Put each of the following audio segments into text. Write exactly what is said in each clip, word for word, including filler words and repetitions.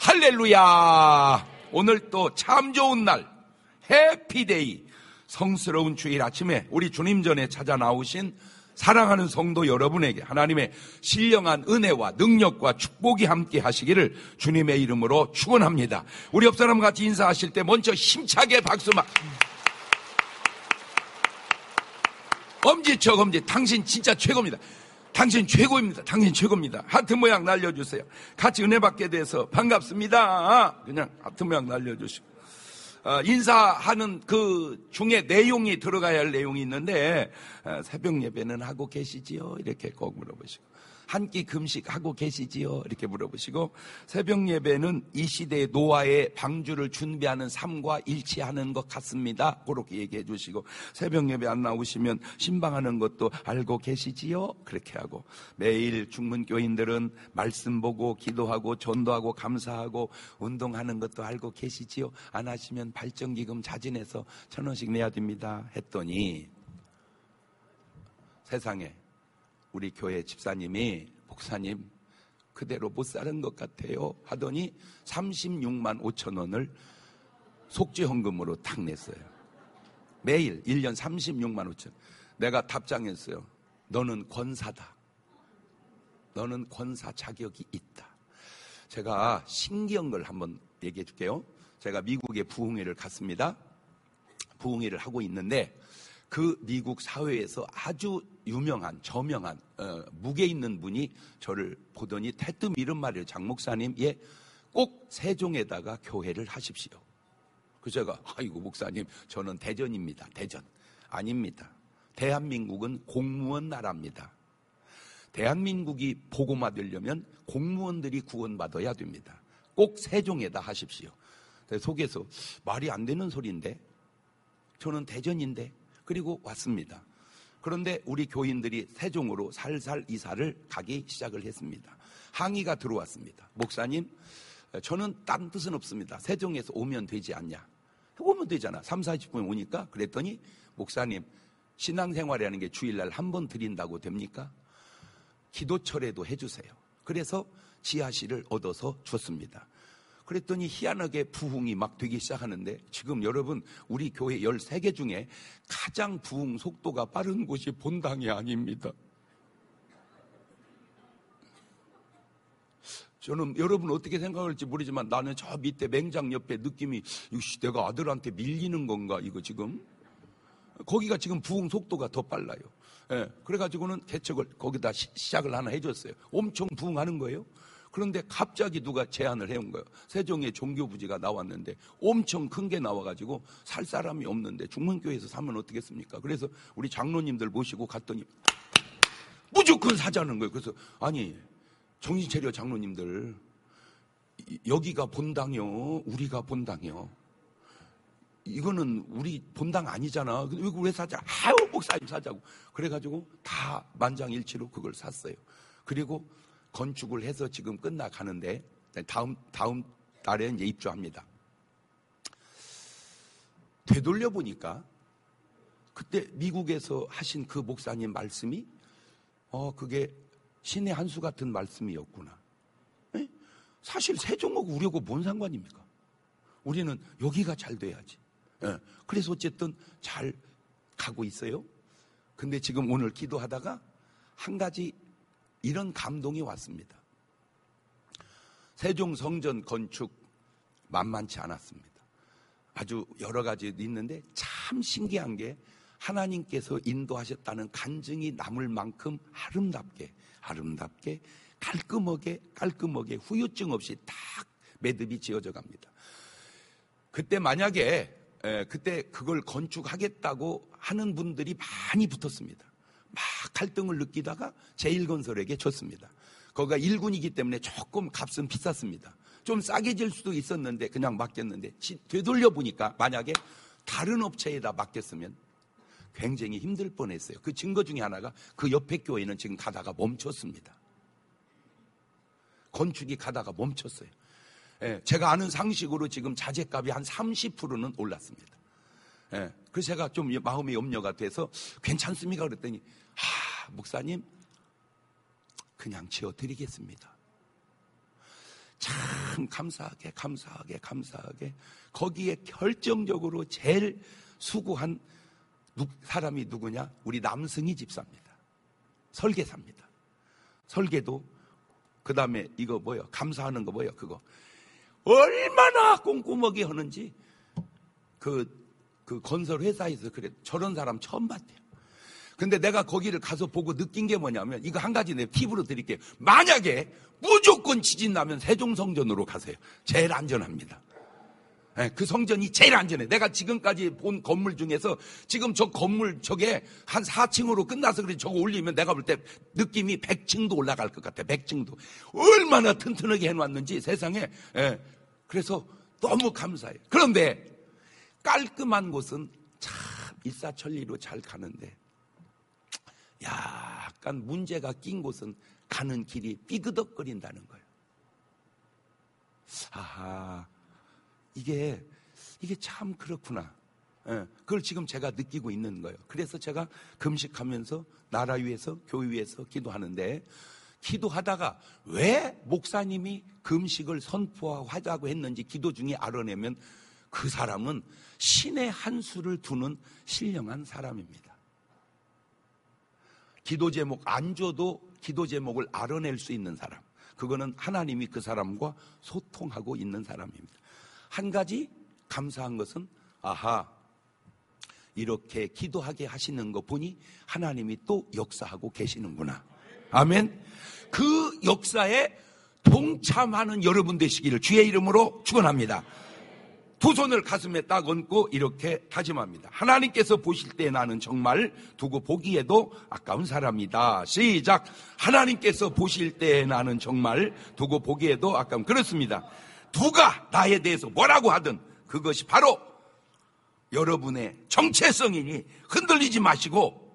할렐루야. 오늘 또 참 좋은 날, 해피데이, 성스러운 주일 아침에 우리 주님 전에 찾아 나오신 사랑하는 성도 여러분에게 하나님의 신령한 은혜와 능력과 축복이 함께 하시기를 주님의 이름으로 축원합니다. 우리 옆 사람 같이 인사하실 때 먼저 힘차게 박수만. 엄지척 엄지, 당신 진짜 최고입니다. 당신 최고입니다. 당신 최고입니다. 하트 모양 날려주세요. 같이 은혜 받게 돼서 반갑습니다. 그냥 하트 모양 날려주시고. 어, 인사하는 그 중에 내용이 들어가야 할 내용이 있는데, 어, 새벽 예배는 하고 계시지요? 이렇게 꼭 물어보시고, 한 끼 금식 하고 계시지요? 이렇게 물어보시고, 새벽 예배는 이 시대의 노아의 방주를 준비하는 삶과 일치하는 것 같습니다. 그렇게 얘기해 주시고, 새벽 예배 안 나오시면 신방하는 것도 알고 계시지요? 그렇게 하고, 매일 중문교인들은 말씀 보고 기도하고 전도하고 감사하고 운동하는 것도 알고 계시지요? 안 하시면 발전기금 자진해서 천 원씩 내야 됩니다. 했더니 세상에 우리 교회 집사님이 목사님 그대로 못 사는 것 같아요 하더니 삼십육만 오천 원을 속죄헌금으로 탁 냈어요. 매일 일 년 삼십육만 오천. 내가 답장했어요. 너는 권사다. 너는 권사 자격이 있다. 제가 신기한 걸 한번 얘기해 줄게요. 제가 미국에 부흥회를 갔습니다. 부흥회를 하고 있는데 그 미국 사회에서 아주 유명한 저명한 어, 무게 있는 분이 저를 보더니 대뜸 이런 말이에요. 장 목사님, 예, 꼭 세종에다가 교회를 하십시오. 그래서 제가 아이고 목사님, 저는 대전입니다. 대전. 아닙니다. 대한민국은 공무원 나라입니다. 대한민국이 복음화되려면 공무원들이 구원받아야 됩니다. 꼭 세종에다 하십시오. 속에서 말이 안 되는 소리인데, 저는 대전인데. 그리고 왔습니다. 그런데 우리 교인들이 세종으로 살살 이사를 가기 시작을 했습니다. 항의가 들어왔습니다. 목사님, 저는 딴 뜻은 없습니다. 세종에서 오면 되지 않냐. 오면 되잖아. 삼, 사십 분에 오니까. 그랬더니 목사님, 신앙생활이라는 게 주일날 한 번 드린다고 됩니까? 기도철에도 해주세요. 그래서 지하실을 얻어서 줬습니다. 그랬더니 희한하게 부흥이 막 되기 시작하는데, 지금 여러분 우리 교회 열세 개 중에 가장 부흥 속도가 빠른 곳이 본당이 아닙니다. 저는 여러분 어떻게 생각할지 모르지만 나는 저 밑에 맹장 옆에 느낌이, 이씨, 내가 아들한테 밀리는 건가 이거 지금? 거기가 지금 부흥 속도가 더 빨라요. 예, 그래가지고는 개척을 거기다 시, 시작을 하나 해줬어요. 엄청 부흥하는 거예요. 그런데 갑자기 누가 제안을 해온 거예요. 세종에 종교부지가 나왔는데 엄청 큰 게 나와가지고 살 사람이 없는데 중문교회에서 사면 어떻겠습니까? 그래서 우리 장로님들 모시고 갔더니 무조건 사자는 거예요. 그래서 아니 정신 차려 장로님들, 여기가 본당이요, 우리가 본당이요. 이거는 우리 본당 아니잖아. 이거 왜 사자? 아유 목사님 사자고. 그래가지고 다 만장일치로 그걸 샀어요. 그리고 건축을 해서 지금 끝나가는데 다음 다음 달에 이제 입주합니다. 되돌려 보니까 그때 미국에서 하신 그 목사님 말씀이 어 그게 신의 한 수 같은 말씀이었구나. 에? 사실 세종하고 우리하고 뭔 상관입니까? 우리는 여기가 잘 돼야지. 에. 그래서 어쨌든 잘 가고 있어요. 근데 지금 오늘 기도하다가 한 가지 이런 감동이 왔습니다. 세종 성전 건축 만만치 않았습니다. 아주 여러 가지 있는데 참 신기한 게 하나님께서 인도하셨다는 간증이 남을 만큼 아름답게 아름답게 깔끔하게 깔끔하게 후유증 없이 딱 매듭이 지어져 갑니다. 그때 만약에 에, 그때 그걸 건축하겠다고 하는 분들이 많이 붙었습니다. 막 갈등을 느끼다가 제일건설에게 줬습니다. 거기가 일군이기 때문에 조금 값은 비쌌습니다. 좀 싸게 질 수도 있었는데 그냥 맡겼는데 되돌려 보니까 만약에 다른 업체에다 맡겼으면 굉장히 힘들 뻔했어요. 그 증거 중에 하나가 그 옆에 교회는 지금 가다가 멈췄습니다. 건축이 가다가 멈췄어요. 예, 제가 아는 상식으로 지금 자재값이 한 삼십 퍼센트는 올랐습니다. 예, 그래서 제가 좀 마음의 염려가 돼서 괜찮습니까? 그랬더니 아, 목사님 그냥 지어드리겠습니다. 참 감사하게 감사하게 감사하게 거기에 결정적으로 제일 수고한 사람이 누구냐? 우리 남승희 집사입니다. 설계사입니다. 설계도 그 다음에 이거 뭐요? 감사하는 거 뭐요? 그거 얼마나 꼼꼼하게 하는지 그, 그 건설 회사에서 그래 저런 사람 처음 봤대요. 근데 내가 거기를 가서 보고 느낀 게 뭐냐면 이거 한 가지 내 팁으로 드릴게요. 만약에 무조건 지진 나면 세종성전으로 가세요. 제일 안전합니다. 네, 그 성전이 제일 안전해. 내가 지금까지 본 건물 중에서 지금 저 건물 저게 한 사 층으로 끝나서 그래 저거 올리면 내가 볼 때 느낌이 백 층도 올라갈 것 같아. 백 층도. 얼마나 튼튼하게 해놨는지 세상에. 네, 그래서 너무 감사해요. 그런데 깔끔한 곳은 참 일사천리로 잘 가는데 약간 문제가 낀 곳은 가는 길이 삐그덕거린다는 거예요. 아하, 이게, 이게 참 그렇구나. 예, 그걸 지금 제가 느끼고 있는 거예요. 그래서 제가 금식하면서 나라 위해서, 교회 위해서 기도하는데, 기도하다가 왜 목사님이 금식을 선포하자고 했는지 기도 중에 알아내면 그 사람은 신의 한 수를 두는 신령한 사람입니다. 기도 제목 안 줘도 기도 제목을 알아낼 수 있는 사람. 그거는 하나님이 그 사람과 소통하고 있는 사람입니다. 한 가지 감사한 것은 아하, 이렇게 기도하게 하시는 거 보니 하나님이 또 역사하고 계시는구나. 아멘. 그 역사에 동참하는 여러분 되시기를 주의 이름으로 축원합니다. 두 손을 가슴에 딱 얹고 이렇게 다짐합니다. 하나님께서 보실 때 나는 정말 두고 보기에도 아까운 사람이다. 시작. 하나님께서 보실 때 나는 정말 두고 보기에도 아까운. 그렇습니다. 누가 나에 대해서 뭐라고 하든 그것이 바로 여러분의 정체성이니 흔들리지 마시고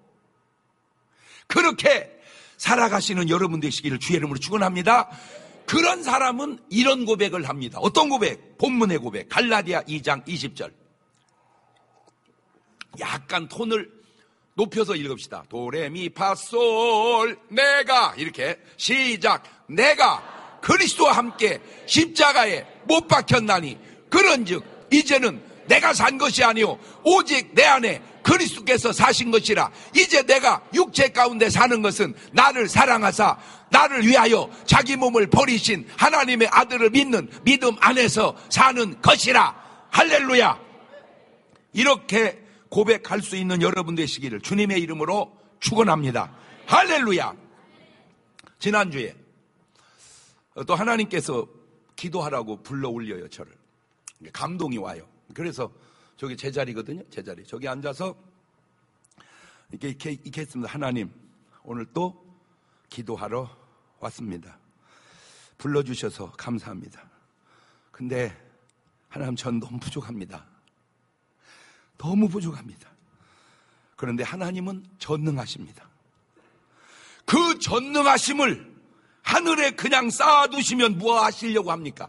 그렇게 살아가시는 여러분 되시기를 주의 이름으로 축원합니다. 그런 사람은 이런 고백을 합니다. 어떤 고백? 본문의 고백. 갈라디아 이 장 이십 절. 약간 톤을 높여서 읽읍시다. 도레미파솔 내가 이렇게 시작. 내가 그리스도와 함께 십자가에 못 박혔나니 그런즉 이제는 내가 산 것이 아니오 오직 내 안에 그리스도께서 사신 것이라. 이제 내가 육체 가운데 사는 것은 나를 사랑하사 나를 위하여 자기 몸을 버리신 하나님의 아들을 믿는 믿음 안에서 사는 것이라. 할렐루야. 이렇게 고백할 수 있는 여러분 되시기를 주님의 이름으로 축원합니다. 할렐루야. 지난주에 또 하나님께서 기도하라고 불러 올려요. 저를. 감동이 와요. 그래서 저기 제자리거든요. 제자리. 저기 앉아서 이렇게, 이렇게, 이렇게 했습니다. 하나님, 오늘 또 기도하러 왔습니다. 불러주셔서 감사합니다. 근데 하나님, 전 너무 부족합니다. 너무 부족합니다. 그런데 하나님은 전능하십니다. 그 전능하심을 하늘에 그냥 쌓아두시면 뭐 하시려고 합니까?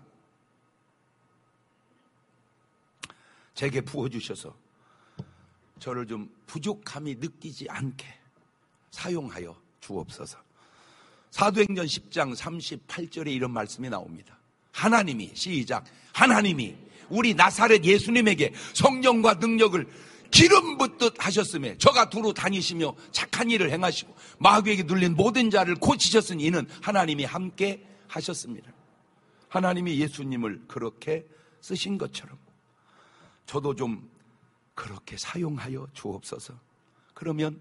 제게 부어주셔서 저를 좀 부족함이 느끼지 않게 사용하여 주옵소서. 사도행전 십 장 삼십팔 절에 이런 말씀이 나옵니다. 하나님이 시작. 하나님이 우리 나사렛 예수님에게 성령과 능력을 기름 붓듯 하셨음에 저가 두루 다니시며 착한 일을 행하시고 마귀에게 눌린 모든 자를 고치셨으니 이는 하나님이 함께 하셨습니다. 하나님이 예수님을 그렇게 쓰신 것처럼 저도 좀 그렇게 사용하여 주옵소서. 그러면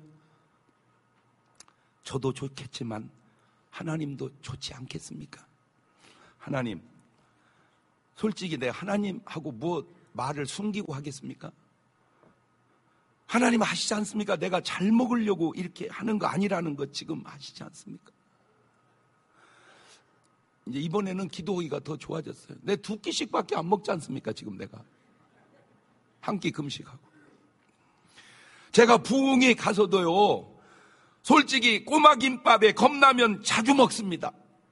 저도 좋겠지만 하나님도 좋지 않겠습니까? 하나님, 솔직히 내가 하나님하고 뭐 말을 숨기고 하겠습니까? 하나님 아시지 않습니까? 내가 잘 먹으려고 이렇게 하는 거 아니라는 거 지금 아시지 않습니까? 이제 이번에는 기도하기가 더 좋아졌어요. 내 두 끼씩밖에 안 먹지 않습니까? 지금 내가 한 끼 금식하고. 제가 부흥에 가서도요, 솔직히 꼬마 김밥에 컵라면 자주 먹습니다.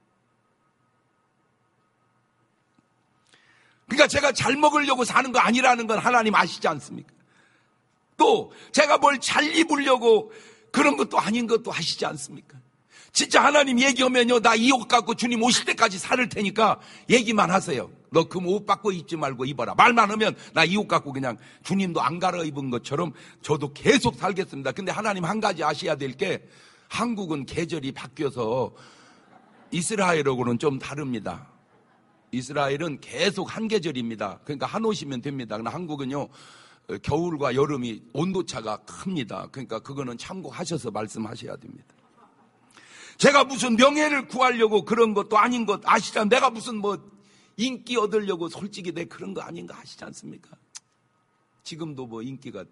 그러니까 제가 잘 먹으려고 사는 거 아니라는 건 하나님 아시지 않습니까? 또 제가 뭘 잘 입으려고 그런 것도 아닌 것도 아시지 않습니까? 진짜 하나님 얘기하면요, 나 이 옷 갖고 주님 오실 때까지 살을 테니까 얘기만 하세요. 너 그 옷 받고 입지 말고 입어라. 말만 하면 나 이 옷 갖고 그냥 주님도 안 갈아입은 것처럼 저도 계속 살겠습니다. 근데 하나님 한 가지 아셔야 될 게, 한국은 계절이 바뀌어서 이스라엘하고는 좀 다릅니다. 이스라엘은 계속 한 계절입니다. 그러니까 한 옷이면 됩니다. 그러나 한국은요, 겨울과 여름이 온도차가 큽니다. 그러니까 그거는 참고하셔서 말씀하셔야 됩니다. 제가 무슨 명예를 구하려고 그런 것도 아닌 것 아시잖아요. 내가 무슨 뭐 인기 얻으려고, 솔직히 내 그런 거 아닌 거 아시지 않습니까? 지금도 뭐 인기가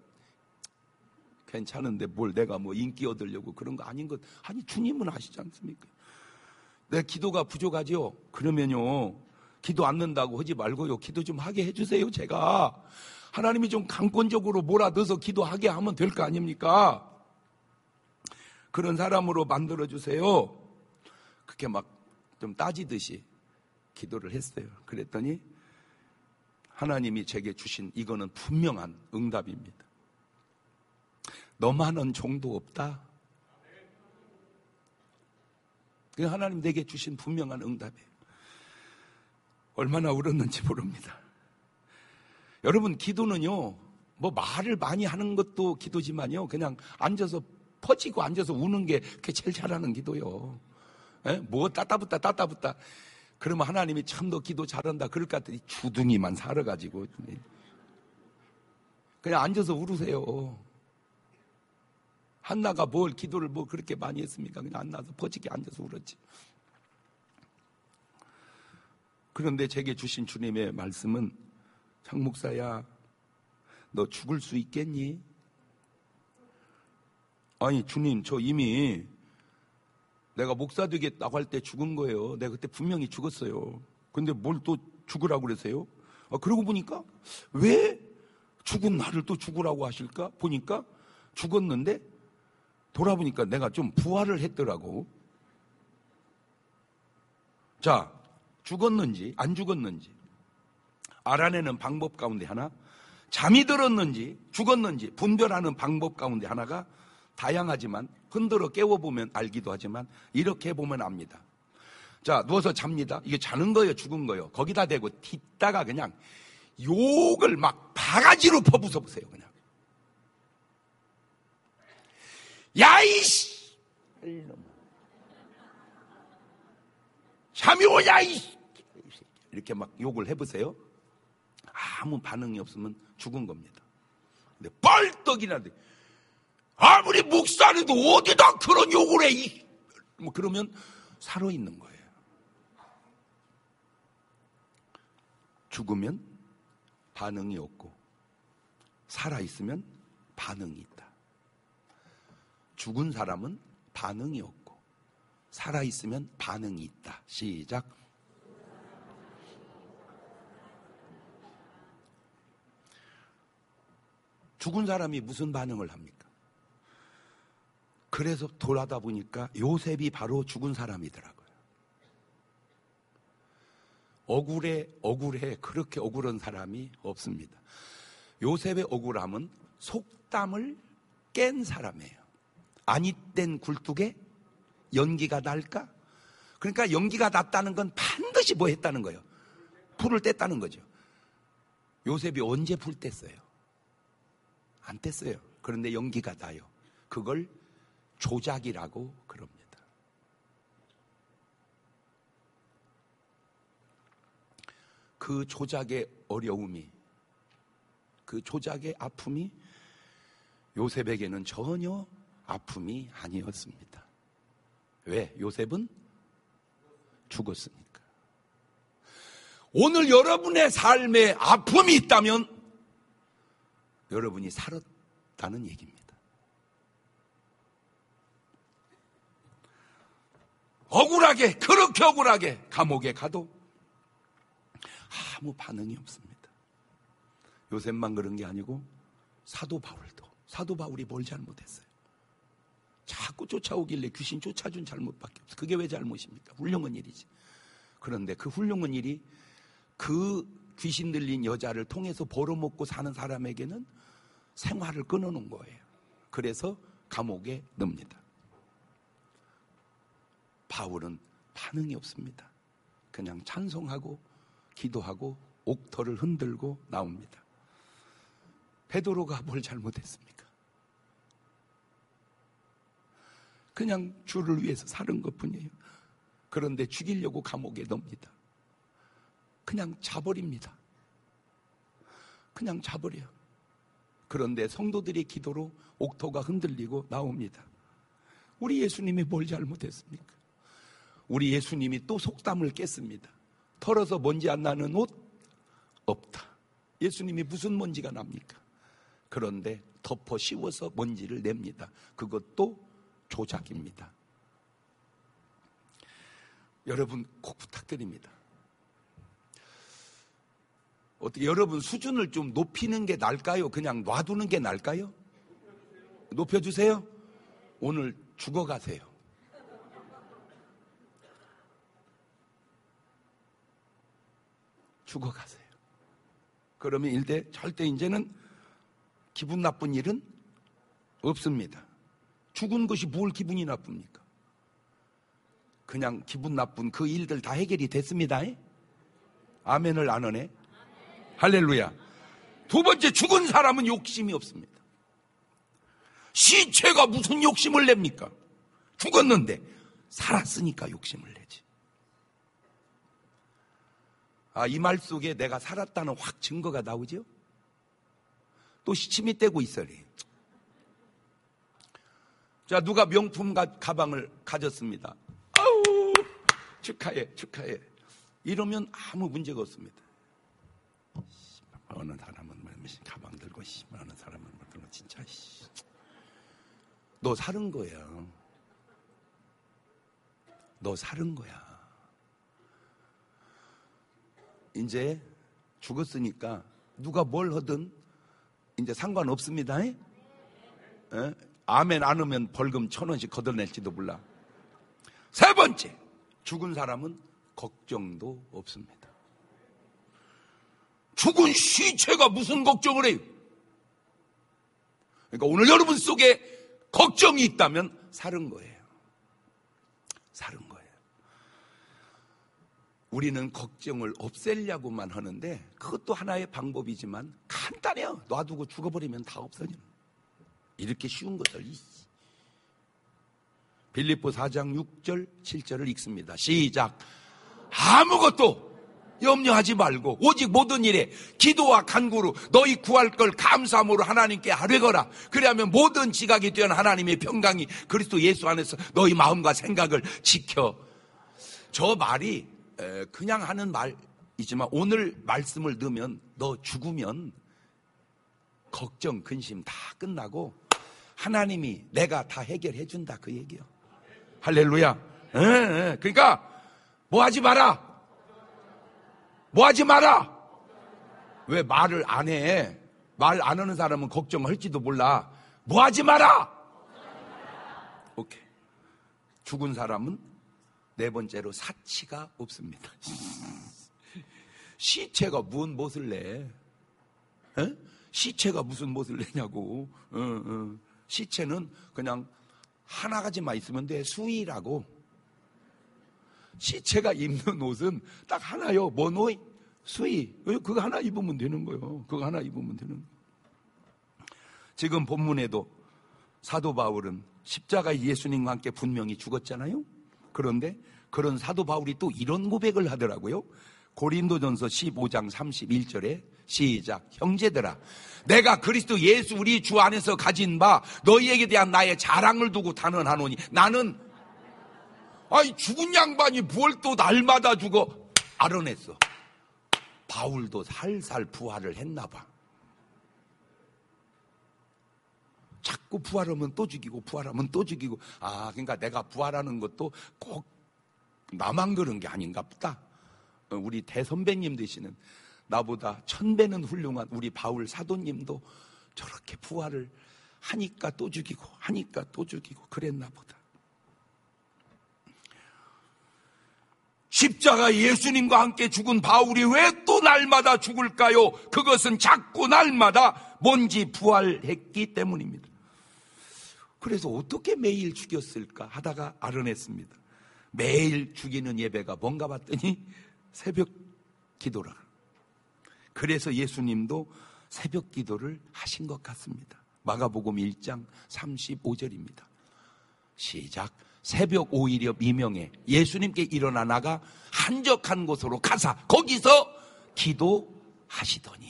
괜찮은데 뭘 내가 뭐 인기 얻으려고 그런 거 아닌 것. 아니, 주님은 아시지 않습니까? 내 기도가 부족하죠? 그러면요, 기도 않는다고 하지 말고요, 기도 좀 하게 해주세요. 제가 하나님이 좀 강권적으로 몰아넣어서 기도하게 하면 될 거 아닙니까? 그런 사람으로 만들어주세요. 그렇게 막 좀 따지듯이 기도를 했어요. 그랬더니 하나님이 제게 주신 이거는 분명한 응답입니다. 너만은 종도 없다. 그 하나님 내게 주신 분명한 응답이에요. 얼마나 울었는지 모릅니다. 여러분, 기도는요, 뭐 말을 많이 하는 것도 기도지만요, 그냥 앉아서 퍼지고 앉아서 우는 게 그게 제일 잘하는 기도요. 에? 뭐 따따붙다 따따붙다 그러면 하나님이 참 너 기도 잘한다 그럴 것 같더니 주둥이만 살아가지고 그냥 앉아서 울으세요. 한나가 뭘 기도를 뭐 그렇게 많이 했습니까? 그냥 안 나서 퍼지게 앉아서 울었지. 그런데 제게 주신 주님의 말씀은, 장 목사야, 너 죽을 수 있겠니? 아니, 주님, 저 이미 내가 목사 되겠다고 할 때 죽은 거예요. 내가 그때 분명히 죽었어요. 근데 뭘 또 죽으라고 그러세요? 아, 그러고 보니까 왜 죽은 나를 또 죽으라고 하실까? 보니까 죽었는데 돌아보니까 내가 좀 부활을 했더라고. 자, 죽었는지 안 죽었는지 알아내는 방법 가운데 하나, 잠이 들었는지 죽었는지 분별하는 방법 가운데 하나가 다양하지만 흔들어 깨워보면 알기도 하지만 이렇게 보면 압니다. 자, 누워서 잡니다. 이게 자는 거예요, 죽은 거예요? 거기다 대고 딛다가 그냥 욕을 막 바가지로 퍼부숴 보세요. 그냥 야이씨, 잠이 오냐 이씨, 이렇게 막 욕을 해보세요. 아무 반응이 없으면 죽은 겁니다. 근데 뻘떡이라도 아무리 목사라도 어디다 그런 욕을 해, 이, 뭐 그러면 살아있는 거예요. 죽으면 반응이 없고 살아있으면 반응이 있다. 죽은 사람은 반응이 없고 살아있으면 반응이 있다. 시작. 죽은 사람이 무슨 반응을 합니까? 그래서 돌아다 보니까 요셉이 바로 죽은 사람이더라고요. 억울해, 억울해, 그렇게 억울한 사람이 없습니다. 요셉의 억울함은 속담을 깬 사람이에요. 아니땐 굴뚝에 연기가 날까? 그러니까 연기가 났다는 건 반드시 뭐 했다는 거예요? 불을 뗐다는 거죠. 요셉이 언제 불 뗐어요? 안 뗐어요. 그런데 연기가 나요. 그걸 조작이라고 그럽니다. 그 조작의 어려움이, 그 조작의 아픔이 요셉에게는 전혀 아픔이 아니었습니다. 왜? 요셉은 죽었으니까. 오늘 여러분의 삶에 아픔이 있다면 여러분이 살았다는 얘기입니다. 억울하게, 그렇게 억울하게 감옥에 가도 아무 반응이 없습니다. 요셉만 그런 게 아니고 사도 바울도, 사도 바울이 뭘 잘못했어요? 자꾸 쫓아오길래 귀신 쫓아준 잘못밖에 없어요. 그게 왜 잘못입니까? 훌륭한 일이지. 그런데 그 훌륭한 일이 그 귀신 들린 여자를 통해서 벌어먹고 사는 사람에게는 생활을 끊어놓은 거예요. 그래서 감옥에 넣습니다. 바울은 반응이 없습니다. 그냥 찬송하고 기도하고 옥터를 흔들고 나옵니다. 베드로가 뭘 잘못했습니까? 그냥 주를 위해서 사는 것뿐이에요. 그런데 죽이려고 감옥에 넣습니다. 그냥 자버립니다. 그냥 자버려요. 그런데 성도들의 기도로 옥토가 흔들리고 나옵니다. 우리 예수님이 뭘 잘못했습니까? 우리 예수님이 또 속담을 깼습니다. 털어서 먼지 안 나는 옷 없다. 예수님이 무슨 먼지가 납니까? 그런데 덮어 씌워서 먼지를 냅니다. 그것도 조작입니다. 여러분 꼭 부탁드립니다. 어떻게 여러분 수준을 좀 높이는 게 나을까요? 그냥 놔두는 게 나을까요? 높여주세요. 오늘 죽어가세요. 죽어가세요. 그러면 일대 절대 이제는 기분 나쁜 일은 없습니다. 죽은 것이 뭘 기분이 나쁩니까? 그냥 기분 나쁜 그 일들 다 해결이 됐습니다. 아멘을 안 하네. 할렐루야. 두 번째, 죽은 사람은 욕심이 없습니다. 시체가 무슨 욕심을 냅니까? 죽었는데 살았으니까 욕심을 내지. 아, 이 말 속에 내가 살았다는 확 증거가 나오죠? 또 시침이 떼고 있어요. 자, 누가 명품 가방을 가졌습니다. 아우, 축하해, 축하해. 이러면 아무 문제가 없습니다. 어느 사람은 가방 들고, 어느 사람은 들고, 진짜. 너 사는 거야. 너 사는 거야. 이제 죽었으니까 누가 뭘 하든 이제 상관없습니다. 에? 에? 아멘 안 하면 벌금 천 원씩 걷어낼지도 몰라. 세 번째, 죽은 사람은 걱정도 없습니다. 죽은 시체가 무슨 걱정을 해요? 그러니까 오늘 여러분 속에 걱정이 있다면 사는 거예요. 사는 거예요. 우리는 걱정을 없애려고만 하는데 그것도 하나의 방법이지만 간단해요. 놔두고 죽어버리면 다 없어져. 이렇게 쉬운 것을. 빌립보 사 장 육 절 칠 절을 읽습니다. 시작. 아무것도 염려하지 말고 오직 모든 일에 기도와 간구로 너희 구할 걸 감사함으로 하나님께 아뢰거라. 그리하면 모든 지각이 뛰어난 하나님의 평강이 그리스도 예수 안에서 너희 마음과 생각을 지켜. 저 말이 그냥 하는 말이지만 오늘 말씀을 넣으면 너 죽으면 걱정, 근심 다 끝나고 하나님이 내가 다 해결해 준다 그 얘기요. 할렐루야. 에, 에. 그러니까 뭐 하지 마라. 뭐 하지 마라. 왜 말을 안 해? 말 안 하는 사람은 걱정할지도 몰라. 뭐 하지 마라. 오케이. 죽은 사람은 네 번째로 사치가 없습니다. 시체가 무슨 못을 내? 에? 시체가 무슨 못을 내냐고. 어, 어. 시체는 그냥 하나 가지만 있으면 돼. 수의라고. 시체가 입는 옷은 딱 하나요. 뭔 옷? 수의. 그거 하나 입으면 되는 거예요. 그거 하나 입으면 되는 거예요. 지금 본문에도 사도 바울은 십자가 예수님과 함께 분명히 죽었잖아요. 그런데 그런 사도 바울이 또 이런 고백을 하더라고요. 고린도전서 십오 장 삼십일 절에 시작. 형제들아, 내가 그리스도 예수 우리 주 안에서 가진 바 너희에게 대한 나의 자랑을 두고 단언하노니 나는 아니 죽은 양반이 뭘 또 날마다 죽어. 알아냈어. 바울도 살살 부활을 했나 봐. 자꾸 부활하면 또 죽이고 부활하면 또 죽이고. 아, 그러니까 내가 부활하는 것도 꼭 나만 그런 게 아닌가 보다. 우리 대선배님 되시는 나보다 천배는 훌륭한 우리 바울 사도님도 저렇게 부활을 하니까 또 죽이고 하니까 또 죽이고 그랬나 보다. 십자가 예수님과 함께 죽은 바울이 왜 또 날마다 죽을까요? 그것은 자꾸 날마다 뭔지 부활했기 때문입니다. 그래서 어떻게 매일 죽였을까 하다가 알아냈습니다. 매일 죽이는 예배가 뭔가 봤더니 새벽 기도라. 그래서 예수님도 새벽 기도를 하신 것 같습니다. 마가복음 일 장 삼십오 절입니다. 시작. 새벽 오일이여 미명에 예수님께 일어나 나가 한적한 곳으로 가사 거기서 기도하시더니.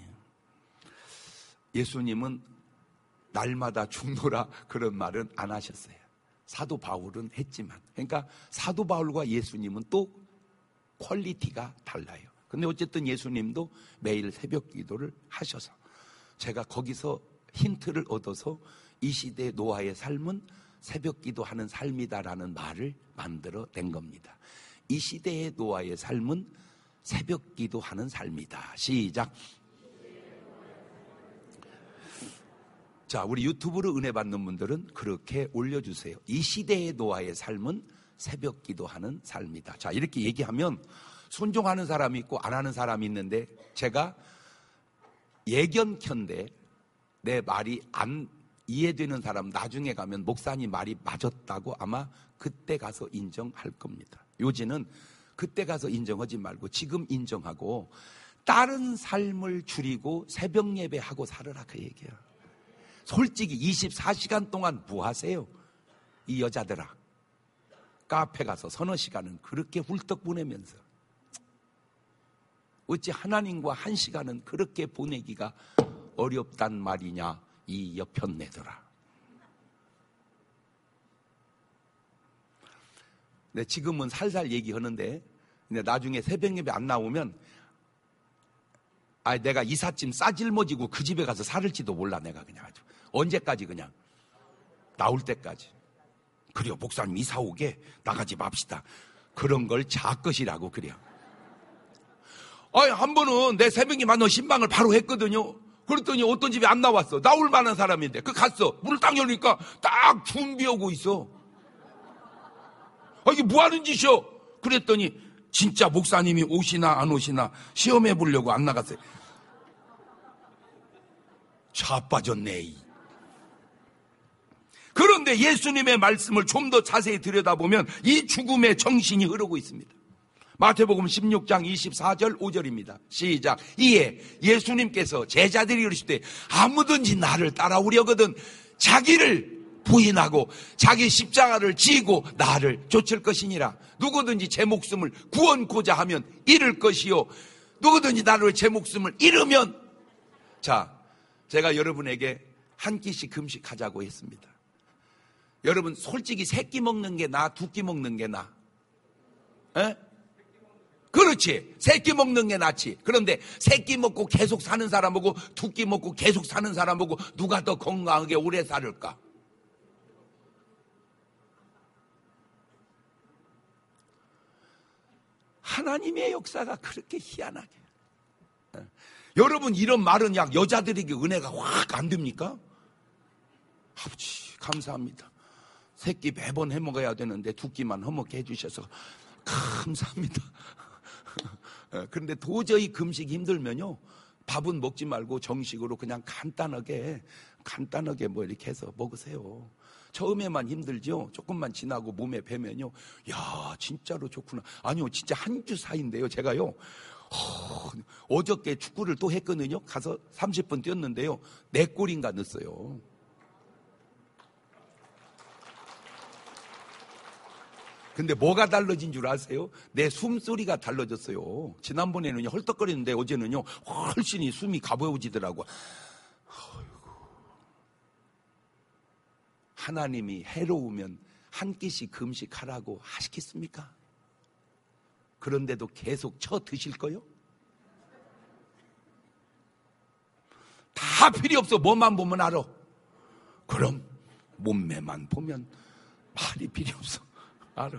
예수님은 날마다 죽노라 그런 말은 안 하셨어요. 사도 바울은 했지만. 그러니까 사도 바울과 예수님은 또 퀄리티가 달라요. 근데 어쨌든 예수님도 매일 새벽 기도를 하셔서 제가 거기서 힌트를 얻어서 이 시대 노아의 삶은 새벽 기도하는 삶이다라는 말을 만들어 낸 겁니다. 이 시대의 노아의 삶은 새벽 기도하는 삶이다. 시작. 자, 우리 유튜브로 은혜 받는 분들은 그렇게 올려주세요. 이 시대의 노아의 삶은 새벽 기도하는 삶이다. 자, 이렇게 얘기하면 순종하는 사람이 있고 안 하는 사람이 있는데 제가 예견컨대 내 말이 안 이해되는 사람 나중에 가면 목사님 말이 맞았다고 아마 그때 가서 인정할 겁니다. 요지는 그때 가서 인정하지 말고 지금 인정하고 다른 삶을 줄이고 새벽 예배하고 살으라 그 얘기야. 솔직히 이십사 시간 동안 뭐 하세요? 이 여자들아. 카페 가서 서너 시간은 그렇게 훌떡 보내면서 어찌 하나님과 한 시간은 그렇게 보내기가 어렵단 말이냐 이 여편네들아. 네, 지금은 살살 얘기하는데 근데 나중에 새벽 예배 안 나오면 아, 내가 이삿짐 싸질머지고 그 집에 가서 살을지도 몰라. 내가 그냥 아주 언제까지 그냥 나올 때까지. 그래요, 목사님 이사 오게 나가지 맙시다. 그런 걸 자것이라고 그래요. 아니, 한 번은 내 새벽에 만난 신방을 바로 했거든요. 그랬더니 어떤 집에 안 나왔어. 나올 만한 사람인데 그 갔어. 문을 딱 열니까 딱 준비하고 있어. 아, 이게 뭐 하는 짓이요? 그랬더니 진짜 목사님이 오시나 안 오시나 시험해 보려고 안 나갔어요. 자빠졌네. 그런데 예수님의 말씀을 좀 더 자세히 들여다보면 이 죽음의 정신이 흐르고 있습니다. 마태복음 십육 장 이십사 절 오 절입니다. 시작. 이에 예수님께서 제자들이 이르시되 아무든지 나를 따라오려거든 자기를 부인하고 자기 십자가를 지고 나를 쫓을 것이니라. 누구든지 제 목숨을 구원코자 하면 잃을 것이요 누구든지 나를 제 목숨을 잃으면. 자, 제가 여러분에게 한 끼씩 금식하자고 했습니다. 여러분 솔직히 세 끼 먹는 게 나아, 두 끼 먹는 게 나아? 에? 그렇지. 세 끼 먹는 게 낫지. 그런데 세 끼 먹고 계속 사는 사람하고 두 끼 먹고 계속 사는 사람하고 누가 더 건강하게 오래 살을까? 하나님의 역사가 그렇게 희한하게. 에. 여러분 이런 말은 약 여자들에게 은혜가 확 안 됩니까? 아버지 감사합니다. 세 끼 매번 해먹어야 되는데 두 끼만 허먹게 해주셔서 감사합니다. 그런데 도저히 금식이 힘들면요 밥은 먹지 말고 정식으로 그냥 간단하게 간단하게 뭐 이렇게 해서 먹으세요. 처음에만 힘들죠. 조금만 지나고 몸에 배면요 야 진짜로 좋구나. 아니요 진짜 한 주 사이인데요 제가요 어, 어저께 축구를 또 했거든요. 가서 삼십 분 뛰었는데요 네 골인가 넣었어요. 근데 뭐가 달라진 줄 아세요? 내 숨소리가 달라졌어요. 지난번에는요 헐떡거리는데 어제는요 훨씬 숨이 가벼워지더라고. 하나님이 해로우면 한 끼씩 금식하라고 하시겠습니까? 그런데도 계속 쳐 드실 거요? 다 필요 없어. 뭐만 보면 알아. 그럼 몸매만 보면 말이 필요 없어. 알아.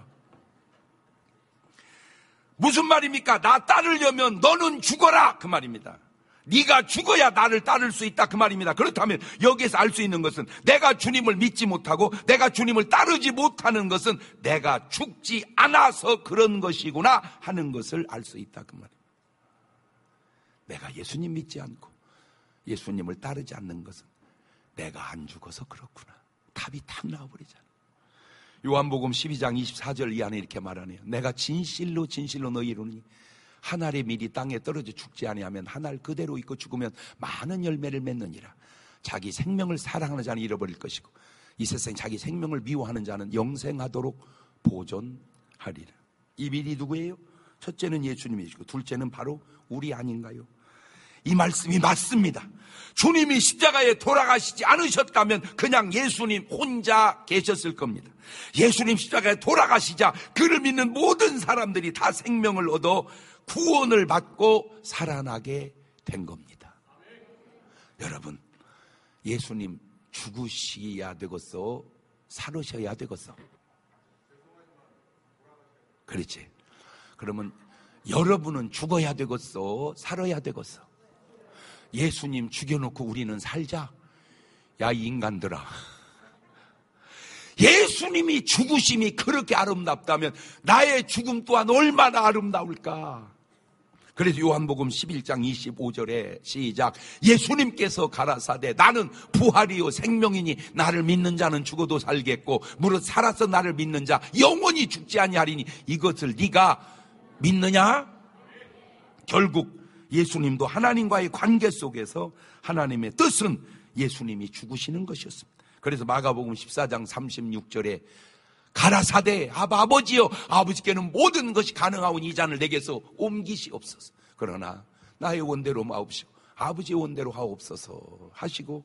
무슨 말입니까? 나 따르려면 너는 죽어라 그 말입니다. 네가 죽어야 나를 따를 수 있다 그 말입니다. 그렇다면 여기에서 알 수 있는 것은 내가 주님을 믿지 못하고 내가 주님을 따르지 못하는 것은 내가 죽지 않아서 그런 것이구나 하는 것을 알 수 있다 그 말입니다. 내가 예수님 믿지 않고 예수님을 따르지 않는 것은 내가 안 죽어서 그렇구나. 답이 탁 나와버리잖아. 요한복음 십이 장 이십사 절 이하에 이렇게 말하네요. 내가 진실로 진실로 너희 이루니 한 알의 밀이 땅에 떨어져 죽지 아니하면 한 알 그대로 있고 죽으면 많은 열매를 맺느니라. 자기 생명을 사랑하는 자는 잃어버릴 것이고 이 세상에 자기 생명을 미워하는 자는 영생하도록 보존하리라. 이 밀이 누구예요? 첫째는 예수님이시고 둘째는 바로 우리 아닌가요? 이 말씀이 맞습니다. 주님이 십자가에 돌아가시지 않으셨다면 그냥 예수님 혼자 계셨을 겁니다. 예수님 십자가에 돌아가시자 그를 믿는 모든 사람들이 다 생명을 얻어 구원을 받고 살아나게 된 겁니다. 여러분, 예수님 죽으셔야 되겠어? 살으셔야 되겠어? 그렇지. 그러면 여러분은 죽어야 되겠어? 살아야 되겠어? 예수님 죽여놓고 우리는 살자? 야, 이 인간들아. 예수님이 죽으심이 그렇게 아름답다면 나의 죽음 또한 얼마나 아름다울까? 그래서 요한복음 십일 장 이십오 절에 시작. 예수님께서 가라사대 나는 부활이요 생명이니 나를 믿는 자는 죽어도 살겠고 무릇 살아서 나를 믿는 자 영원히 죽지 아니하리니 이것을 네가 믿느냐? 결국 예수님도 하나님과의 관계 속에서 하나님의 뜻은 예수님이 죽으시는 것이었습니다. 그래서 마가복음 십사 장 삼십육 절에 가라사대 아바 아버지여 아버지께는 모든 것이 가능하오니 이 잔을 내게서 옮기시옵소서. 그러나 나의 원대로 마옵시오 아버지의 원대로 하옵소서 하시고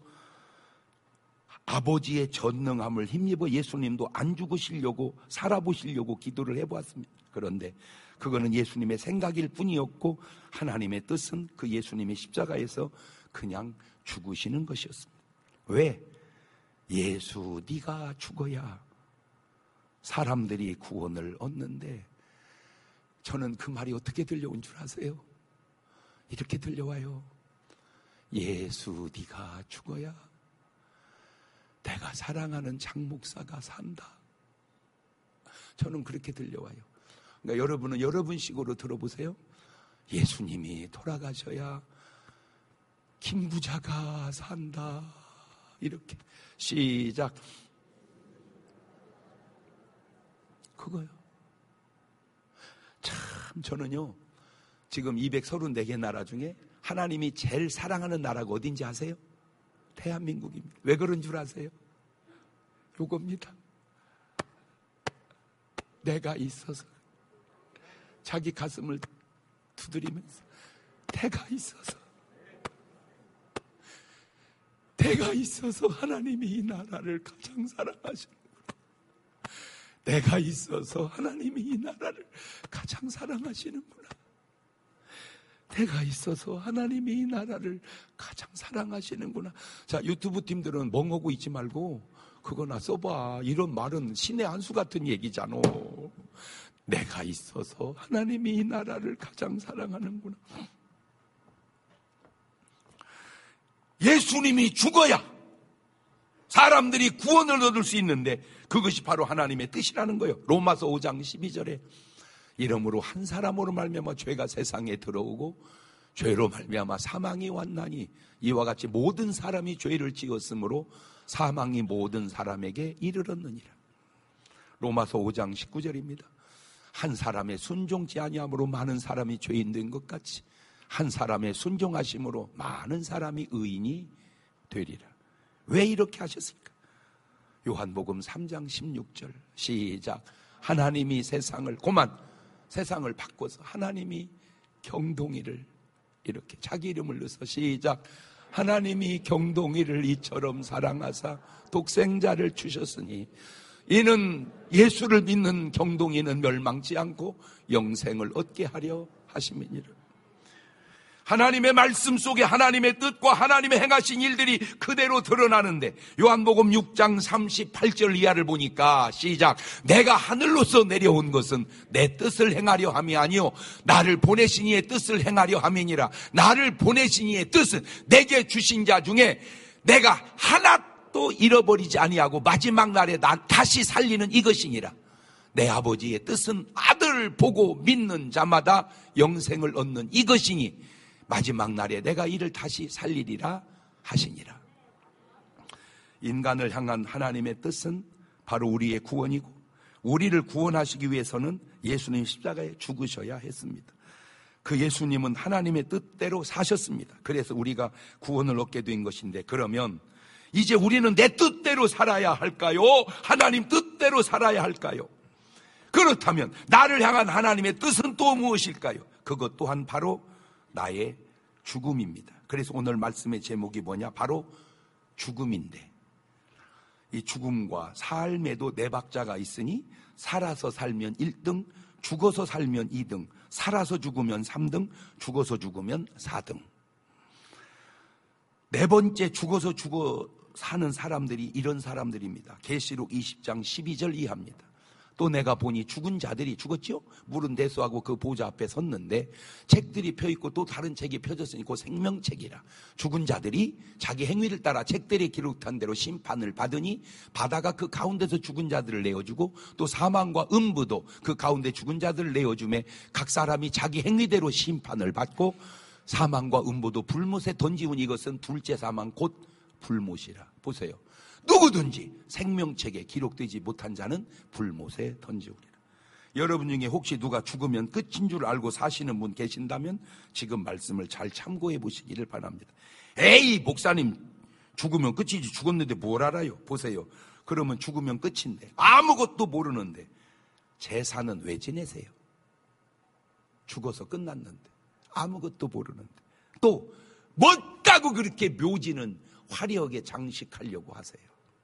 아버지의 전능함을 힘입어 예수님도 안 죽으시려고 살아보시려고 기도를 해보았습니다. 그런데 그거는 예수님의 생각일 뿐이었고 하나님의 뜻은 그 예수님의 십자가에서 그냥 죽으시는 것이었습니다. 왜? 예수 네가 죽어야 사람들이 구원을 얻는데 저는 그 말이 어떻게 들려온 줄 아세요? 이렇게 들려와요. 예수 네가 죽어야 내가 사랑하는 장 목사가 산다. 저는 그렇게 들려와요. 그러니까 여러분은 여러분식으로 들어보세요. 예수님이 돌아가셔야 김 부자가 산다. 이렇게 시작. 그거요. 참 저는요 지금 이백삼십사 개 나라 중에 하나님이 제일 사랑하는 나라가 어딘지 아세요? 대한민국입니다. 왜 그런 줄 아세요? 요겁니다. 내가 있어서 자기 가슴을 두드리면서 내가 있어서 내가 있어서 하나님이 이 나라를 가장 사랑하시는 내가 있어서 하나님이 이 나라를 가장 사랑하시는구나. 내가 있어서 하나님이 이 나라를 가장 사랑하시는구나. 자, 유튜브 팀들은 멍하고 있지 말고 그거나 써봐. 이런 말은 신의 한수 같은 얘기잖아. 내가 있어서 하나님이 이 나라를 가장 사랑하는구나. 예수님이 죽어야 사람들이 구원을 얻을 수 있는데 그것이 바로 하나님의 뜻이라는 거예요. 로마서 오 장 십이 절에 이러므로 한 사람으로 말미암아 죄가 세상에 들어오고 죄로 말미암아 사망이 왔나니 이와 같이 모든 사람이 죄를 지었으므로 사망이 모든 사람에게 이르렀느니라. 로마서 오 장 십구 절입니다. 한 사람의 순종치 아니함으로 많은 사람이 죄인 된 것 같이 한 사람의 순종하심으로 많은 사람이 의인이 되리라. 왜 이렇게 하셨을까? 요한복음 삼 장 십육 절 시작. 하나님이 세상을 고만 세상을 바꿔서 하나님이 경동이를 이렇게 자기 이름을 넣어서 시작. 하나님이 경동이를 이처럼 사랑하사 독생자를 주셨으니 이는 예수를 믿는 경동이는 멸망치 않고 영생을 얻게 하려 하심이니라. 하나님의 말씀 속에 하나님의 뜻과 하나님의 행하신 일들이 그대로 드러나는데 요한복음 육 장 삼십팔 절 이하를 보니까 시작. 내가 하늘로서 내려온 것은 내 뜻을 행하려 함이 아니요 나를 보내신 이의 뜻을 행하려 함이니라. 나를 보내신 이의 뜻은 내게 주신 자 중에 내가 하나도 잃어버리지 아니하고 마지막 날에 난 다시 살리는 이것이니라. 내 아버지의 뜻은 아들을 보고 믿는 자마다 영생을 얻는 이것이니 마지막 날에 내가 이를 다시 살리리라 하시니라. 인간을 향한 하나님의 뜻은 바로 우리의 구원이고 우리를 구원하시기 위해서는 예수님 십자가에 죽으셔야 했습니다. 그 예수님은 하나님의 뜻대로 사셨습니다. 그래서 우리가 구원을 얻게 된 것인데, 그러면 이제 우리는 내 뜻대로 살아야 할까요? 하나님 뜻대로 살아야 할까요? 그렇다면 나를 향한 하나님의 뜻은 또 무엇일까요? 그것 또한 바로 나의 죽음입니다. 그래서 오늘 말씀의 제목이 뭐냐? 바로 죽음인데, 이 죽음과 삶에도 네 박자가 있으니 살아서 살면 일 등, 죽어서 살면 이 등, 살아서 죽으면 삼 등, 죽어서 죽으면 사 등. 네 번째, 죽어서 죽어 사는 사람들이 이런 사람들입니다. 계시록 이십 장 십이 절 이하입니다. 또 내가 보니 죽은 자들이, 죽었죠? 물은 대수하고 그 보좌 앞에 섰는데 책들이 펴있고 또 다른 책이 펴졌으니 그 생명책이라. 죽은 자들이 자기 행위를 따라 책들에 기록한 대로 심판을 받으니 바다가 그 가운데서 죽은 자들을 내어주고 또 사망과 음부도 그 가운데 죽은 자들을 내어주매 각 사람이 자기 행위대로 심판을 받고 사망과 음부도 불못에 던지운 이것은 둘째 사망 곧 불못이라. 보세요. 누구든지 생명책에 기록되지 못한 자는 불못에 던지우리라. 여러분 중에 혹시 누가 죽으면 끝인 줄 알고 사시는 분 계신다면 지금 말씀을 잘 참고해 보시기를 바랍니다. 에이, 목사님, 죽으면 끝이지, 죽었는데 뭘 알아요? 보세요. 그러면 죽으면 끝인데 아무것도 모르는데 제사는 왜 지내세요? 죽어서 끝났는데 아무것도 모르는데 또 뭐다고 그렇게 묘지는 화려하게 장식하려고 하세요?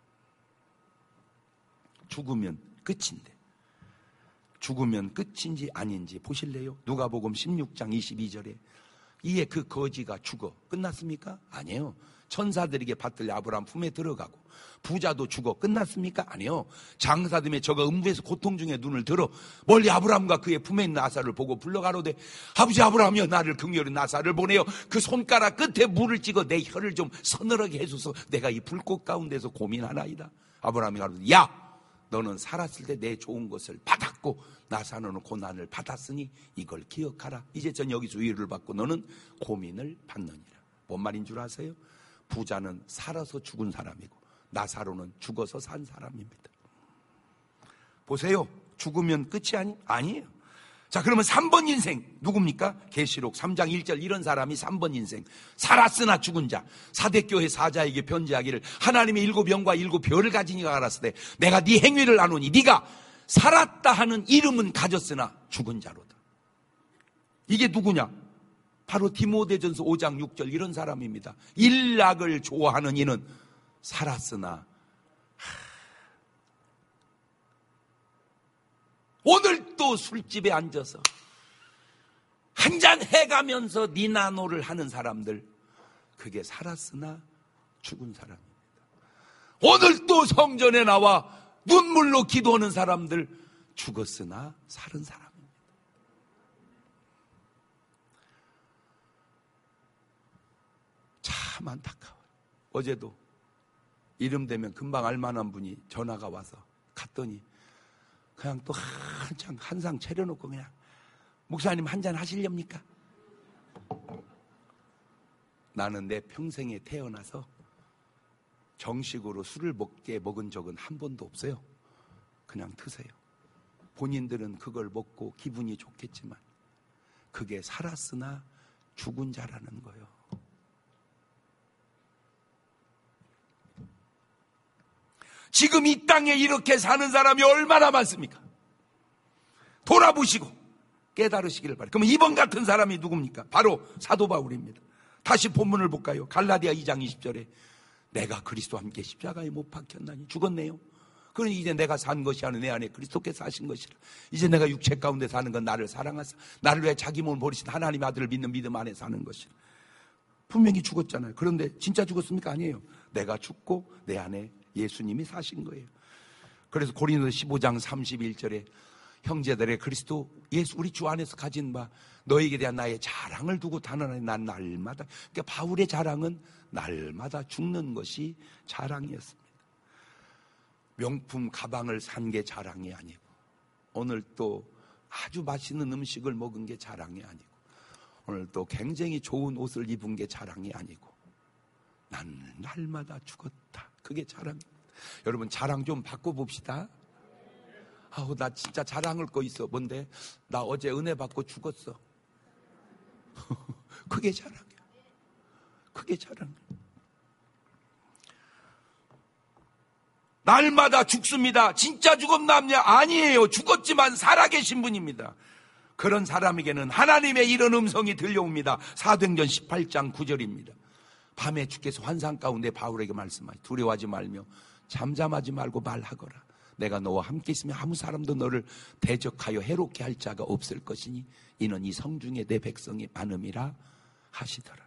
죽으면 끝인데 죽으면 끝인지 아닌지 보실래요? 누가복음 십육 장 이십이 절에 이에 그 거지가 죽어 끝났습니까? 아니에요. 천사들에게 받들려 아브라함 품에 들어가고 부자도 죽어 끝났습니까? 아니요. 장사됨에 저가 음부에서 고통 중에 눈을 들어 멀리 아브라함과 그의 품에 있는 나사를 보고 불러가로되 아버지 아브라함이여 나를 긍휼히 나사를 보내어 그 손가락 끝에 물을 찍어 내 혀를 좀 서늘하게 해줘서 내가 이 불꽃 가운데서 고민하나이다. 아브라함이 가로되 야 너는 살았을 때 내 좋은 것을 받았고 나사로는 고난을 받았으니 이걸 기억하라. 이제 전 여기서 위로를 받고 너는 고민을 받느니라. 뭔 말인 줄 아세요? 부자는 살아서 죽은 사람이고 나사로는 죽어서 산 사람입니다. 보세요. 죽으면 끝이 아니, 아니에요. 자, 그러면 삼 번 인생 누굽니까? 계시록 삼 장 일 절 이런 사람이 삼 번 인생. 살았으나 죽은 자. 사대교회 사자에게 편지하기를 하나님의 일곱 영과 일곱 별을 가진 이가 알았으되 내가 네 행위를 아노니 네가 살았다 하는 이름은 가졌으나 죽은 자로다. 이게 누구냐? 바로 디모데전서 오 장 육 절 이런 사람입니다. 일락을 좋아하는 이는 살았으나 오늘 또 술집에 앉아서 한잔 해가면서 니나노를 하는 사람들, 그게 살았으나 죽은 사람입니다. 오늘 또 성전에 나와 눈물로 기도하는 사람들, 죽었으나 살은 사람입니다. 참 안타까워요. 어제도 이름 되면 금방 알만한 분이 전화가 와서 갔더니 그냥 또 한창 한상 차려놓고 그냥 목사님 한잔 하시렵니까? 나는 내 평생에 태어나서 정식으로 술을 먹게 먹은 적은 한 번도 없어요. 그냥 드세요. 본인들은 그걸 먹고 기분이 좋겠지만 그게 살았으나 죽은 자라는 거예요. 지금 이 땅에 이렇게 사는 사람이 얼마나 많습니까? 돌아보시고 깨달으시기를 바랍니다. 그러면 이번 같은 사람이 누굽니까? 바로 사도 바울입니다. 다시 본문을 볼까요? 갈라디아 이 장 이십 절에 내가 그리스도와 함께 십자가에 못 박혔나니 죽었네요. 그러니 이제 내가 산 것이 아니라 내 안에 그리스도께서 하신 것이라. 이제 내가 육체 가운데 사는 건 나를 사랑하사 나를 위해 자기 몸을 버리신 하나님의 아들을 믿는 믿음 안에 사는 것이라. 분명히 죽었잖아요. 그런데 진짜 죽었습니까? 아니에요. 내가 죽고 내 안에 예수님이 사신 거예요. 그래서 고린도서 십오 장 삼십일 절에 형제들의 그리스도 예수 우리 주 안에서 가진 바 너에게 대한 나의 자랑을 두고 단언하니 난 날마다, 그러니까 바울의 자랑은 날마다 죽는 것이 자랑이었습니다. 명품 가방을 산 게 자랑이 아니고 오늘 또 아주 맛있는 음식을 먹은 게 자랑이 아니고 오늘 또 굉장히 좋은 옷을 입은 게 자랑이 아니고 난 날마다 죽었다. 그게 자랑입니다. 여러분 자랑 좀 바꿔봅시다. 아우, 나 진짜 자랑할 거 있어. 뭔데? 나 어제 은혜 받고 죽었어. 그게 자랑이야. 그게 자랑이야. 날마다 죽습니다. 진짜 죽었나냐? 아니에요. 죽었지만 살아계신 분입니다. 그런 사람에게는 하나님의 이런 음성이 들려옵니다. 사도행전 십팔 장 구 절입니다. 밤에 주께서 환상 가운데 바울에게 말씀하시 두려워하지 말며 잠잠하지 말고 말하거라. 내가 너와 함께 있으면 아무 사람도 너를 대적하여 해롭게 할 자가 없을 것이니 이는 이 성중에 내 백성이 많음이라 하시더라.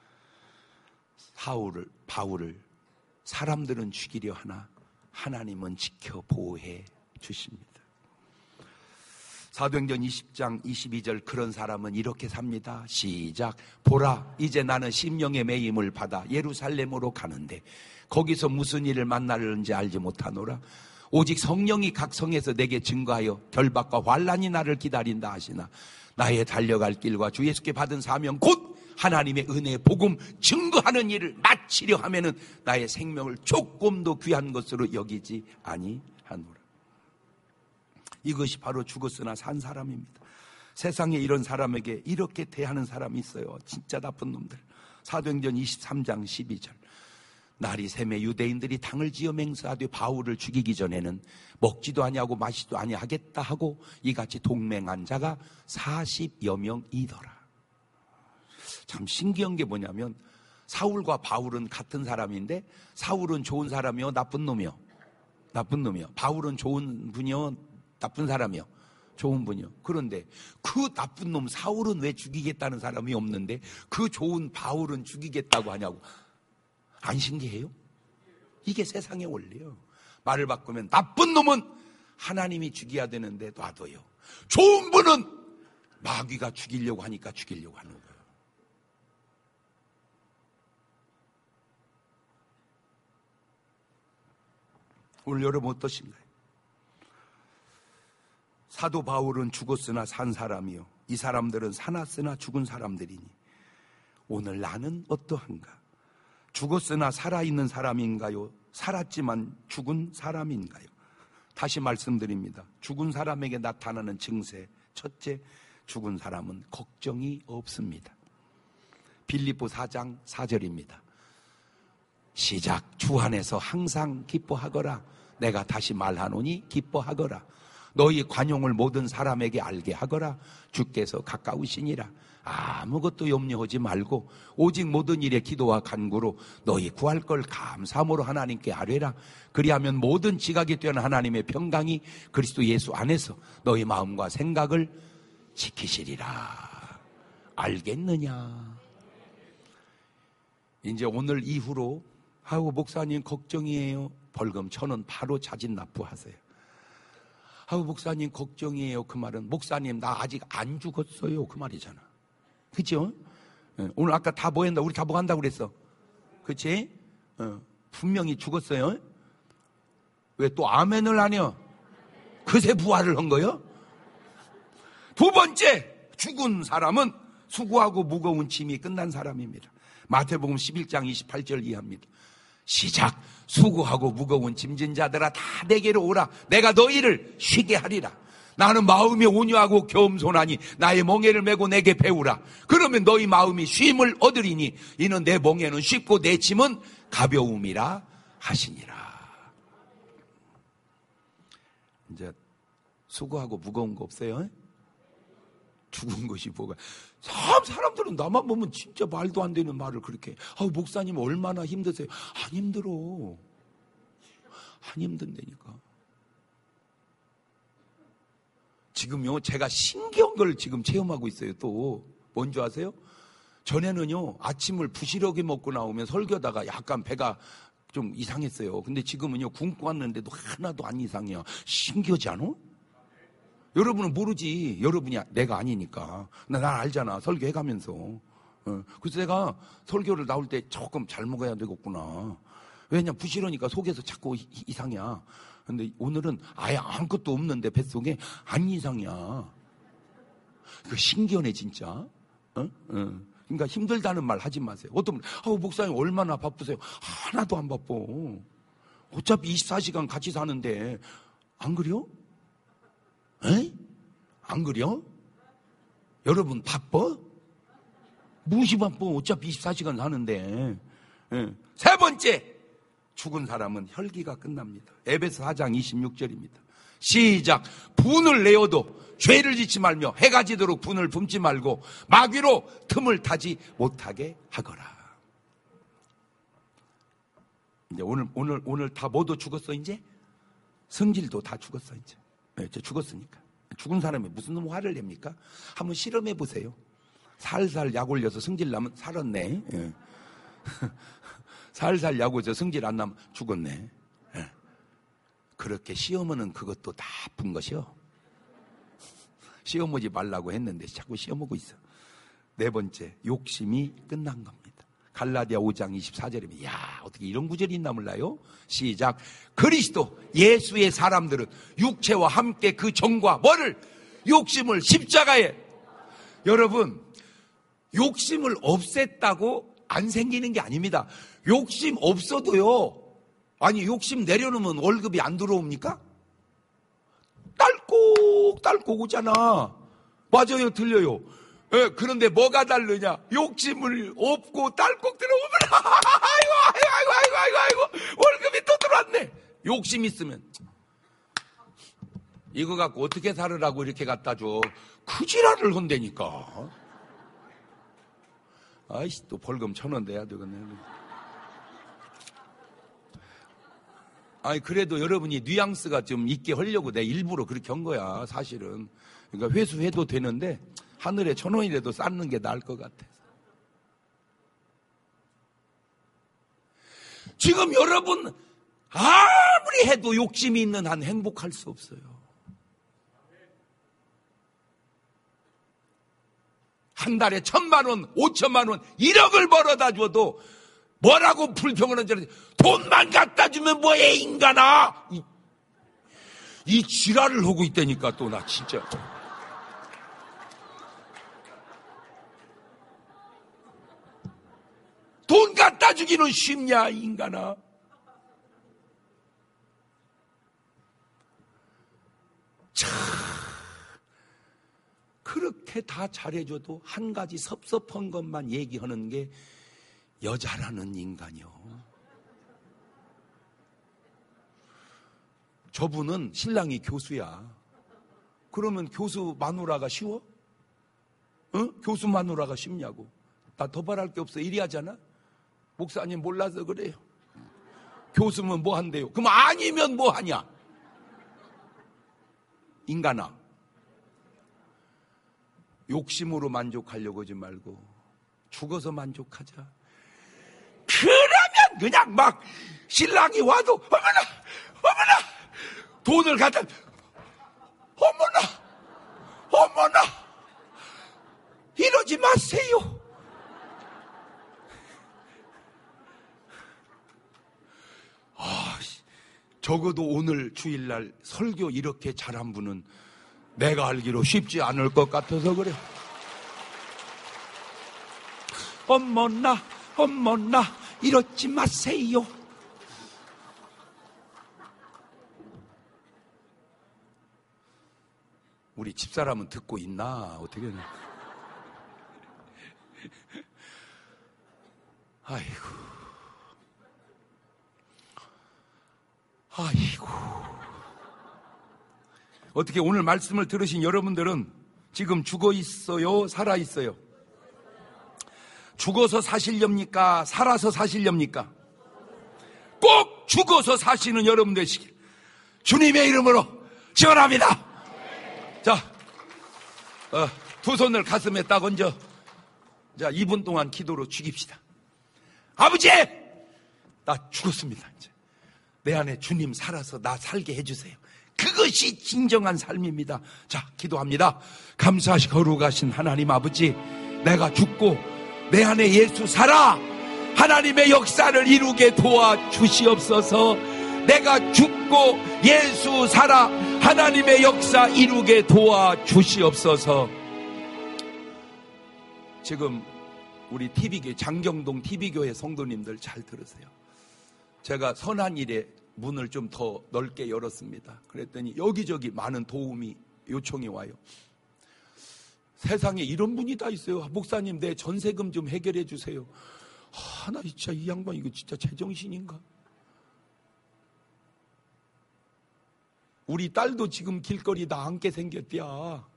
사울을, 바울을 사람들은 죽이려 하나 하나님은 지켜 보호해 주십니다. 사도행전 이십 장 이십이 절 그런 사람은 이렇게 삽니다. 시작. 보라, 이제 나는 심령의 매임을 받아 예루살렘으로 가는데 거기서 무슨 일을 만나려는지 알지 못하노라. 오직 성령이 각 성에서 내게 증거하여 결박과 환난이 나를 기다린다 하시나 나의 달려갈 길과 주 예수께 받은 사명 곧 하나님의 은혜의 복음 증거하는 일을 마치려 하면은 나의 생명을 조금도 귀한 것으로 여기지 아니하노라. 이것이 바로 죽었으나 산 사람입니다. 세상에 이런 사람에게 이렇게 대하는 사람이 있어요. 진짜 나쁜 놈들. 사도행전 이십삼 장 십이 절 날이 새매 유대인들이 당을 지어 맹세하되 바울을 죽이기 전에는 먹지도 아니하고 마시지도 아니하겠다 하고 이같이 동맹한 자가 사십여 명이더라. 참 신기한 게 뭐냐면 사울과 바울은 같은 사람인데 사울은 좋은 사람이요 나쁜 놈이요? 나쁜 놈이요. 바울은 좋은 분이요 나쁜 사람이요? 좋은 분이요. 그런데 그 나쁜 놈 사울은 왜 죽이겠다는 사람이 없는데 그 좋은 바울은 죽이겠다고 하냐고. 안 신기해요? 이게 세상의 원리예요. 말을 바꾸면 나쁜 놈은 하나님이 죽여야 되는데 놔둬요. 좋은 분은 마귀가 죽이려고 하니까 죽이려고 하는 거예요. 오늘 여러분 어떠신가요? 사도 바울은 죽었으나 산 사람이요 이 사람들은 사났으나 죽은 사람들이니 오늘 나는 어떠한가? 죽었으나 살아있는 사람인가요? 살았지만 죽은 사람인가요? 다시 말씀드립니다. 죽은 사람에게 나타나는 증세 첫째, 죽은 사람은 걱정이 없습니다. 빌립보 사 장 사 절입니다. 시작. 주 안에서 항상 기뻐하거라. 내가 다시 말하노니 기뻐하거라. 너희 관용을 모든 사람에게 알게 하거라. 주께서 가까우시니라. 아무것도 염려하지 말고 오직 모든 일에 기도와 간구로 너희 구할 걸 감사함으로 하나님께 아뢰라. 그리하면 모든 지각이 되는 하나님의 평강이 그리스도 예수 안에서 너희 마음과 생각을 지키시리라. 알겠느냐? 이제 오늘 이후로 아우 목사님 걱정이에요. 벌금 천 원 바로 자진 납부하세요. 아우 목사님 걱정이에요. 그 말은 목사님 나 아직 안 죽었어요. 그 말이잖아. 그렇죠? 오늘 아까 다 뭐 한다? 우리 다 뭐 한다고 그랬어? 그렇지? 어, 분명히 죽었어요. 왜 또 아멘을 안 해요? 그새 부활을 한 거요? 두 번째, 죽은 사람은 수고하고 무거운 짐이 끝난 사람입니다. 마태복음 십일 장 이십팔 절 이하입니다. 시작. 수고하고 무거운 짐진 자들아 다 내게로 오라. 내가 너희를 쉬게 하리라. 나는 마음이 온유하고 겸손하니 나의 멍에를 메고 내게 배우라. 그러면 너희 마음이 쉼을 얻으리니 이는 내 멍에는 쉽고 내 짐은 가벼움이라 하시니라. 이제 수고하고 무거운 거 없어요? 죽은 것이 뭐가. 참 사람들은 나만 보면 진짜 말도 안 되는 말을 그렇게. 아, 목사님 얼마나 힘드세요? 안 힘들어. 안 힘든다니까. 지금요 제가 신기한 걸 지금 체험하고 있어요. 또 뭔지 아세요? 전에는요 아침을 부시러기 먹고 나오면 설교다가 약간 배가 좀 이상했어요. 근데 지금은요 굶고 왔는데도 하나도 안 이상해요. 신기하지 않아? 여러분은 모르지. 여러분이 내가 아니니까. 난 알잖아. 설교해가면서. 어. 그래서 내가 설교를 나올 때 조금 잘 먹어야 되겠구나. 왜냐 부시러니까 속에서 자꾸 이, 이상이야. 근데 오늘은 아예 아무것도 없는데 뱃속에 안 이상이야. 그 신기하네 진짜. 어? 어. 그러니까 힘들다는 말 하지 마세요. 어떤 분, 아우 목사님 얼마나 바쁘세요? 하나도 안 바빠. 어차피 이십사 시간 같이 사는데 안 그래요? 에? 안 그려? 여러분 바빠? 무시 바빠. 어차피 이십사 시간 사는데. 예. 세 번째, 죽은 사람은 혈기가 끝납니다. 에베소 사 장 이십육 절입니다. 시작. 분을 내어도 죄를 짓지 말며 해가 지도록 분을 품지 말고 마귀로 틈을 타지 못하게 하거라. 이제 오늘 오늘 오늘 다 모두 죽었어. 이제 성질도 다 죽었어. 이제, 네, 이제 죽었으니까. 죽은 사람이 무슨 놈 화를 냅니까? 한번 실험해 보세요. 살살 약 올려서 성질 나면 살았네. 예. 살살 약 올려서 성질 안 나면 죽었네. 예. 그렇게 시험은 그것도 나쁜 것이요. 시험 오지 말라고 했는데 자꾸 시험 오고 있어. 네 번째, 욕심이 끝난 겁니다. 갈라디아 오 장 이십사 절입니다. 야, 어떻게 이런 구절이 있나 몰라요? 시작. 그리스도 예수의 사람들은 육체와 함께 그 정과 뭐를? 욕심을 십자가에. 여러분, 욕심을 없앴다고 안 생기는 게 아닙니다. 욕심 없어도요. 아니, 욕심 내려놓으면 월급이 안 들어옵니까? 딸꼭 딸꼭 오잖아. 맞아요, 들려요. 예, 그런데 뭐가 다르냐? 욕심을 없고 딸꼭 들어오면 아이고 아이고 아이고 아이고 아이고 아이고 월급이 또 들어왔네. 욕심 있으면 이거 갖고 어떻게 살으라고 이렇게 갖다 줘. 그 지랄을 한다니까. 아이씨, 또 벌금 천 원 내야 되겠네. 아니, 그래도 여러분이 뉘앙스가 좀 있게 하려고 내가 일부러 그렇게 한 거야, 사실은. 그러니까 회수해도 되는데, 하늘에 천 원이라도 쌓는 게 나을 것 같아서. 지금 여러분, 아무리 해도 욕심이 있는 한 행복할 수 없어요. 한 달에 천만 원, 오천만 원, 일억을 벌어다 줘도 뭐라고 불평을 하는지 돈만 갖다 주면 뭐해 인간아. 이, 이 지랄을 하고 있다니까. 또 나 진짜 돈 갖다 주기는 쉽냐 인간아. 참 그렇게 다 잘해줘도 한 가지 섭섭한 것만 얘기하는 게 여자라는 인간이요. 저분은 신랑이 교수야. 그러면 교수 마누라가 쉬워? 어? 교수 마누라가 쉽냐고. 나 더 말할 게 없어. 이리 하잖아. 목사님 몰라서 그래요. 교수면 뭐 한대요? 그럼 아니면 뭐 하냐? 인간아. 욕심으로 만족하려고 하지 말고 죽어서 만족하자. 그러면 그냥 막 신랑이 와도 어머나 어머나 돈을 갖다 어머나 어머나 이러지 마세요. 아, 적어도 오늘 주일날 설교 이렇게 잘한 분은 내가 알기로 쉽지 않을 것 같아서 그래. 어머나 어머나 이러지 마세요. 우리 집사람은 듣고 있나? 어떻게 아이고 아이고 어떻게 오늘 말씀을 들으신 여러분들은 지금 죽어 있어요? 살아 있어요? 죽어서 사실렵니까? 살아서 사실렵니까? 꼭 죽어서 사시는 여러분 되시길 주님의 이름으로 축원합니다. 자, 어, 두 손을 가슴에 딱 얹어. 자, 이 분 동안 기도로 죽입시다. 아버지, 나 죽었습니다. 이제 내 안에 주님 살아서 나 살게 해주세요. 그것이 진정한 삶입니다. 자, 기도합니다. 감사하시 거룩하신 하나님 아버지, 내가 죽고 내 안에 예수 살아 하나님의 역사를 이루게 도와주시옵소서. 내가 죽고 예수 살아 하나님의 역사 이루게 도와주시옵소서. 지금 우리 티비교회 장경동 티비교회 성도님들 잘 들으세요. 제가 선한 일에 문을 좀 더 넓게 열었습니다. 그랬더니 여기저기 많은 도움이 요청이 와요. 세상에 이런 분이 다 있어요. 목사님, 내 전세금 좀 해결해 주세요. 아, 나 진짜 이 양반 이거 진짜 제정신인가? 우리 딸도 지금 길거리 나 앉게 생겼대야.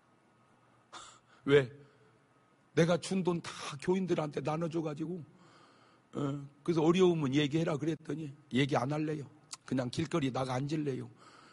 왜? 내가 준 돈 다 교인들한테 나눠줘가지고, 어, 그래서 어려우면 얘기해라 그랬더니 얘기 안 할래요. 그냥 길거리 나가 앉을래요.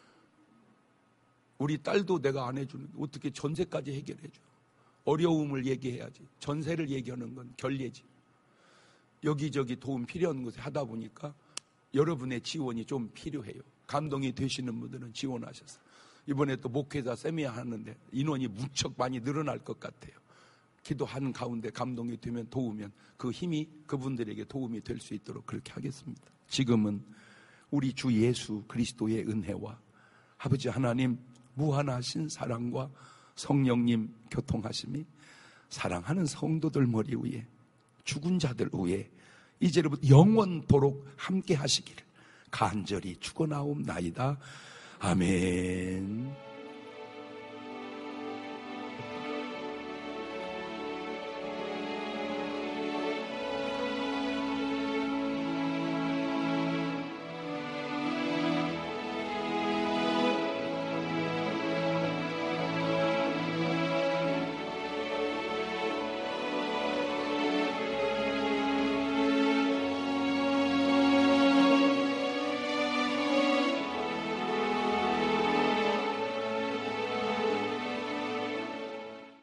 우리 딸도 내가 안 해주는데 어떻게 전세까지 해결해줘? 어려움을 얘기해야지. 전세를 얘기하는 건 결례지. 여기저기 도움 필요한 곳에 하다 보니까 여러분의 지원이 좀 필요해요. 감동이 되시는 분들은 지원하셨어요. 이번에 또 목회자 세미나 하는데 인원이 무척 많이 늘어날 것 같아요. 기도하는 가운데 감동이 되면 도우면 그 힘이 그분들에게 도움이 될 수 있도록 그렇게 하겠습니다. 지금은 우리 주 예수 그리스도의 은혜와 아버지 하나님 무한하신 사랑과 성령님 교통하심이 사랑하는 성도들 머리 위에 죽은 자들 위에 이제로부터 영원토록 함께 하시기를 간절히 축원하옵나이다. 아멘.